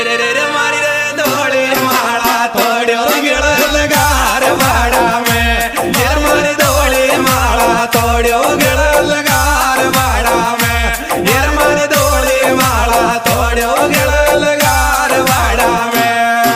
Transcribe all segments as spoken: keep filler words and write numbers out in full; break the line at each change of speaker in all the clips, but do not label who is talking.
रे रे रे मारी रे धोली माला तोड़ो गिड़ल गार बाड़ा में यार मारी धोली माला तोड़ो गिड़ल गार बाड़ा में यार मारी धोली माला तोड़ो गिड़ल गार बाड़ा में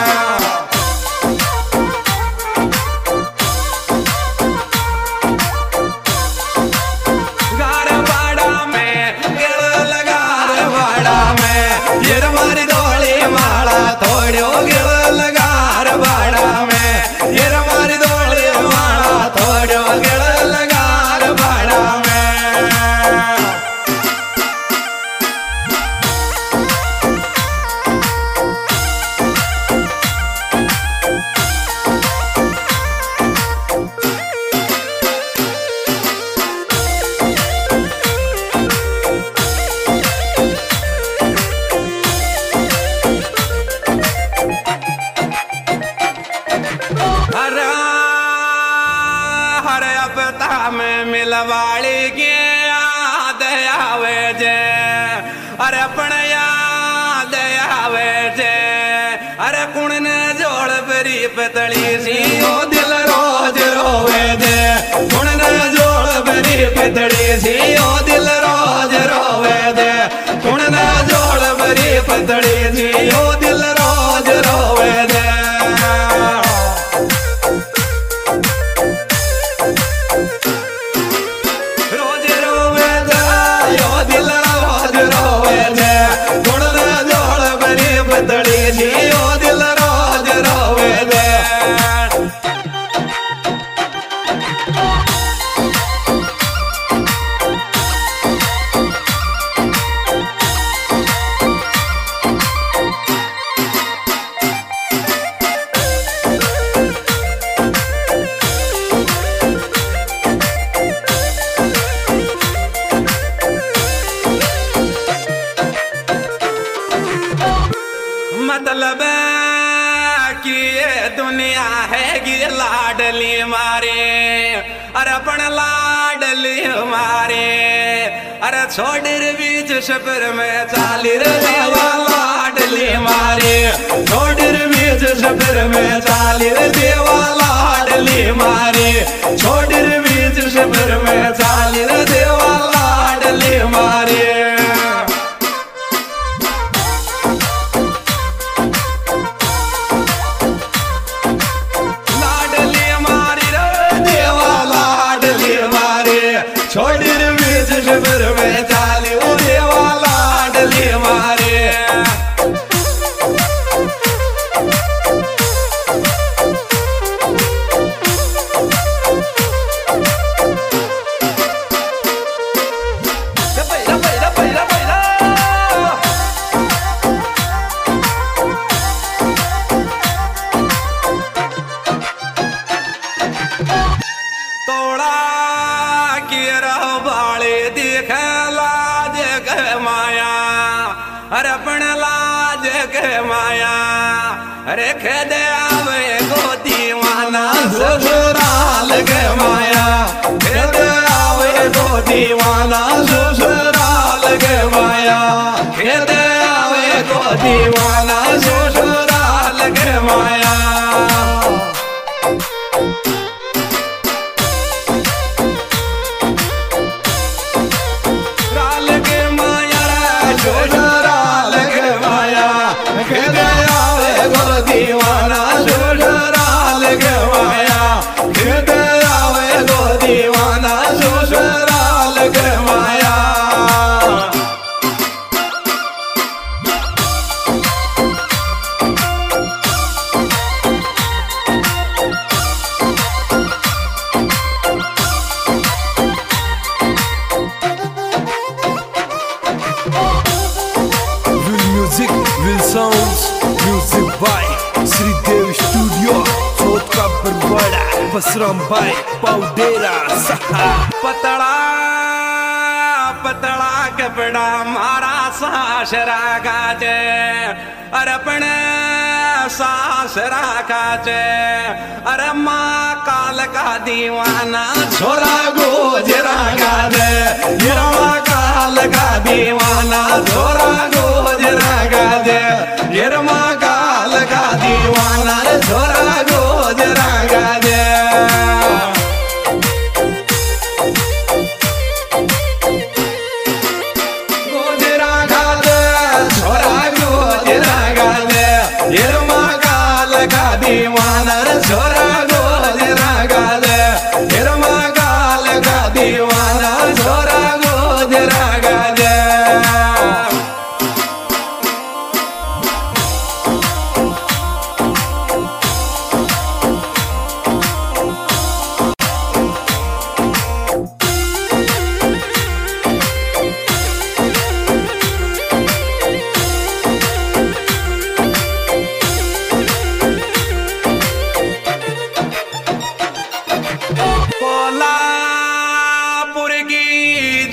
गार बाड़ा में गिड़ल गार बाड़ा में यार मारी धोली माला तोड़ो गिड़ल गार बाड़ा में यार मारी धोली माला तोड़ो गिड़ल गार बाड़ा में हरा हरे अपता में मिलवाड़ी के याद आवे जे अरे अपन याद आवे जे अरे कुण ने जोड़ बरी पतली सी ओ दिल रोज रोवे जे कुण ने जोड़ बरी पतली सी ओ दिल रोज रोवे जे कुण ने जोड़ बरी पतली सी ओ दिल रोज रोवे जे रोज रोवे जे यो दिल रोज रोवे जे कुण ने जोड़ बरी पतली सी ओ दिल रोज रोवे जे मतलब कि ये दुनिया है कि लाडली मारे अरे अपन लाडली मारे अरे छोड़ बीच सफर में चाली रे देवा लाडली मारे छोड़ बीच सफर में चाली रे देवा लाडली मारे छोड़ बीच सफर में चाली रे देवा लाडली मारे छोड़ बीच सफर में चाली ओ देवा लाडली मारे तोड़ा अरे अपन लाज के माया अरे खेदे आवे गो दीवाना ससुराल के माया खेदे आवे गो दीवाना ससुराल के माया खेदे आवे गो दीवाना ससुराल के माया दीवाना ससुराल के माया खेदे आवे गो दीवाना ससुराल के माया
Will music, will sounds, music by Shridev studio चौथ का बरवाड़ा बसराम भाई पाउडेरा सहा
पतला पतला कपड़ा मारा सासरा काजे अरे अपने सासरा काजे अरे माँ काल का दीवाना छोरा गोजरा काजे गिरवा काल का दीवाना छोरा गोजरा काजे गिरमा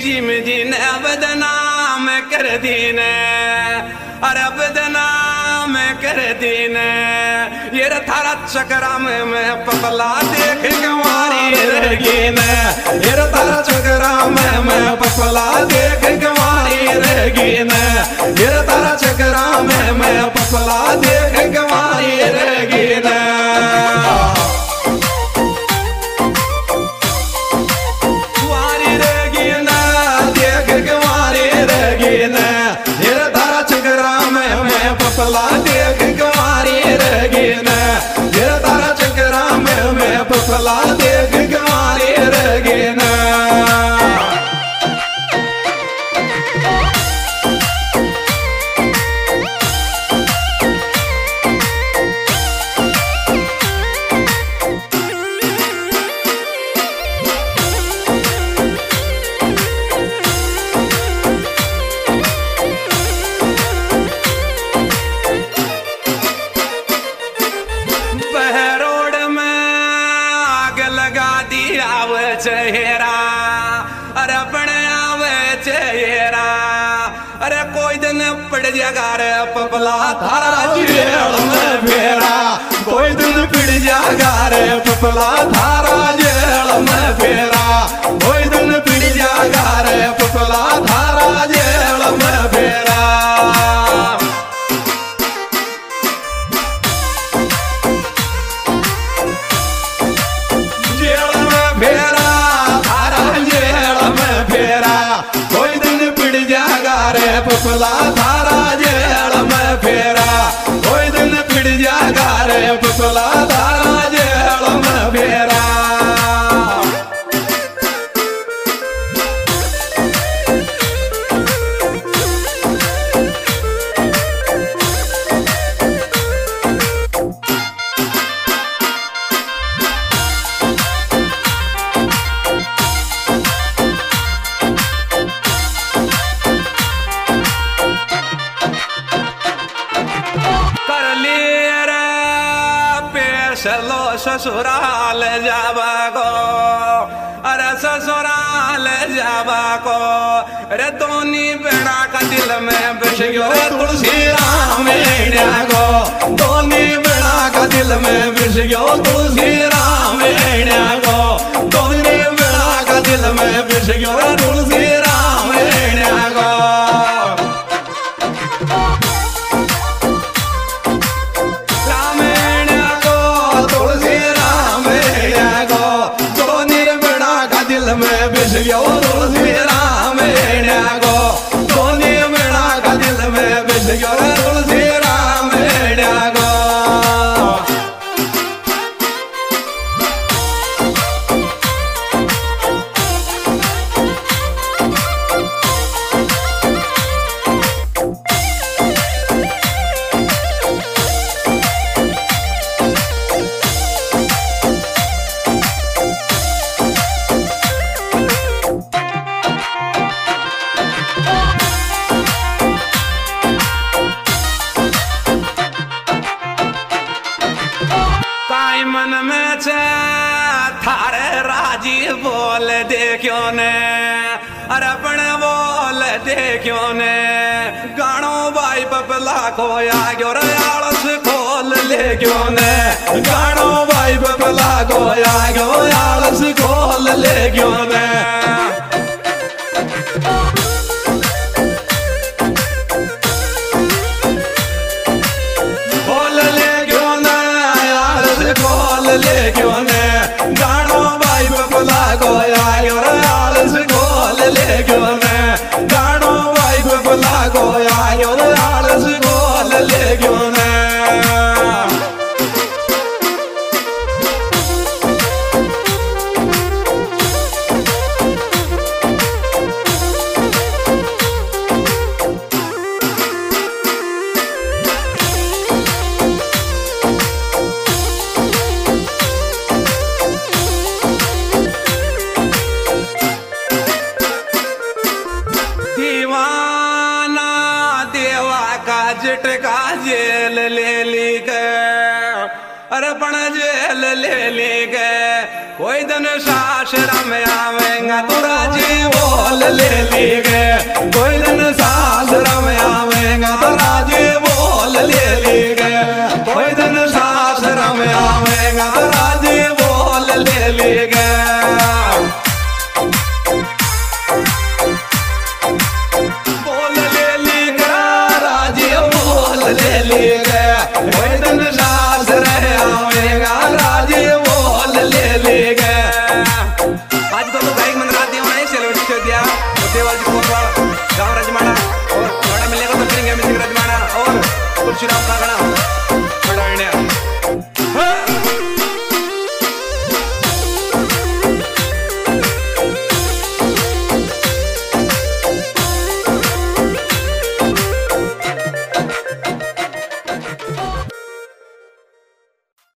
जिम जी ने बदनाम कर दी ने, अरे बदनाम कर दी ने। ये थारा चक्रा में मैं पपला देख गंवारी रगी ने, ये थारा चक्रा में मैं पपला देख गंवारी रगी ने, ये थारा चक्रा में मैं पपला देख गंवारी रगी ने। पपला देख गंवारी रगी ने, ये तारा चक्रा में मैं पपला देख गंवारी रगी ने। चेहरा अरे अपने आवे चेहरा, अरे कोई दिन पड़ जाएगा रे पपला थारा जेल में फेरा, कोई दिन पड़ जाएगा रे पपला थारा जेल में फेरा, कोई दिन पड़ जाएगा रे पपला थारा जेल में फेरा। पपला थारा जेल में फेरा, कोई दिन पिट जाएगा रे पपला थारा जेल में फेरा। चलो ससुराल जावा को, अरे ससुराल जावा को, अरे दोनी बेड़ा का दिल में बिछ गयो तुलसी राम को, दोनी बेड़ा का दिल में बिछ गयो तुलसी राम को, दोनी बेड़ा का दिल में बिछ गयो तुलसी राम को। में बिछ गयो तुलसी राम को, दोनी बेड़ा का दिल में बिछ गयो तुलसी राम को। मन में छे थारे राजी बोल दे क्यों ने, अरे अपने बोल दे क्यों ने। गानो भाई पपला खोया क्यों रे आलस खोल ले क्यों ने, गानो भाई पपला खोया क्यों आलस खोल ले क्यों ने। ले क्यों ने गानो भाई पपला गोया और आलस गोल ले क्यों ने, गानो भाई पपला गोया और आलस गोल ले क्यों ने। झटका जेल ले ली गए, अरे पण जेल ले ली गए। कोई दिन सासरा में आवेंगा तुरा जी बोल ले केवल गाँव रजमाना और थोड़ा मिलेगा तो फिर म्यूजिक रजमाना और तुलसीराम कागड़ा